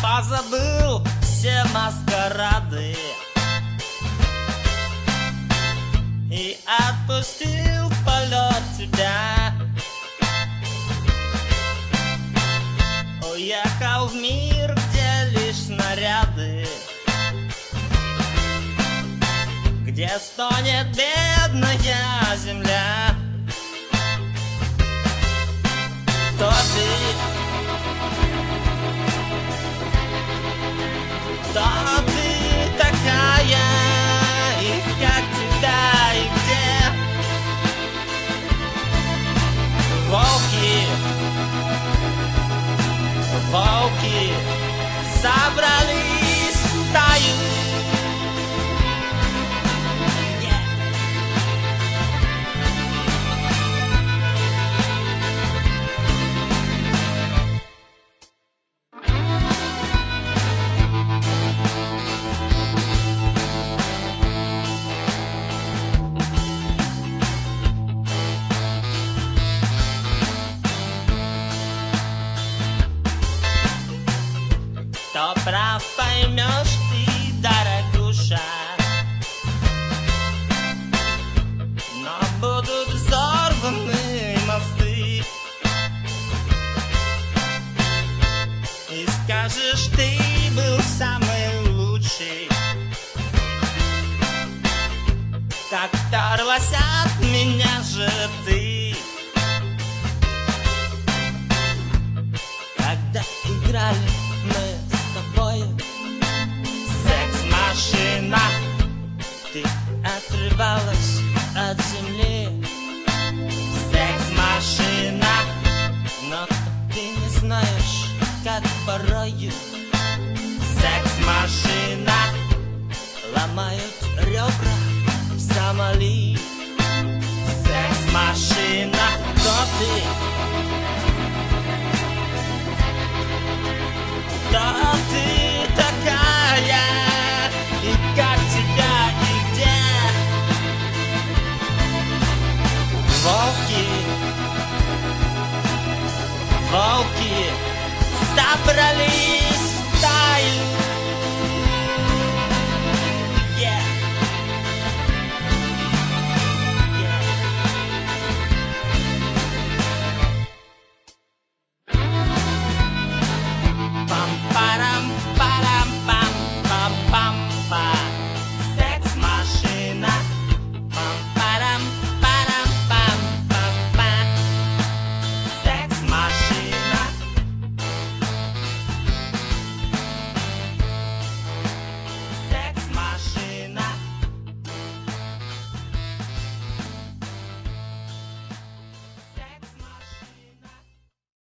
позабыл все маскарады и отпустил в полет тебя. Уехал в мир, где лишь снаряды, где стонет бедная земля. Кто ты? Кто ты такая? И как тебя, и где? Волки, волки собрались в стаю. Кто прав, поймешь ты, дорогуша, но будут взорваны мосты, и скажешь, ты был самый лучший. Как вторглась от меня же ты, когда играли мы с тобой. Секс-машина, ты отрывалась от земли. Секс-машина, но ты не знаешь, как порою секс-машина ломают ребра в Сомали. Секс-машина, кто ты? Кто ты такая? И как тебя, и где? Волки, волки собрались